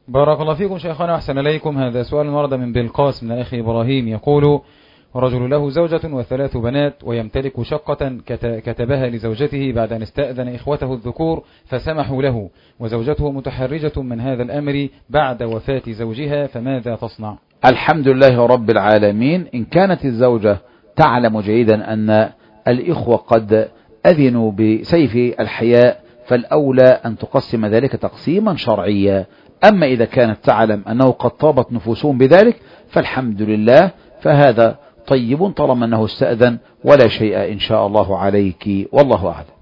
بارك الله فيكم شيخنا وأحسن إليكم. هذا سؤال ورد من بالقاس من أخي إبراهيم، يقول: رجل له زوجة وثلاث بنات ويمتلك شقة كتبها لزوجته بعد أن استأذن إخوته الذكور فسمحوا له، وزوجته متحرجة من هذا الأمر بعد وفاة زوجها، فماذا تصنع؟ الحمد لله رب العالمين. إن كانت الزوجة تعلم جيدا أن الإخوة قد أذنوا بسيف الحياء فالأولى أن تقسم ذلك تقسيما شرعيا. أما إذا كانت تعلم أنه قد طابت نفوسهم بذلك فالحمد لله، فهذا طيب طالما أنه استأذن، ولا شيء إن شاء الله عليك، والله أعلم.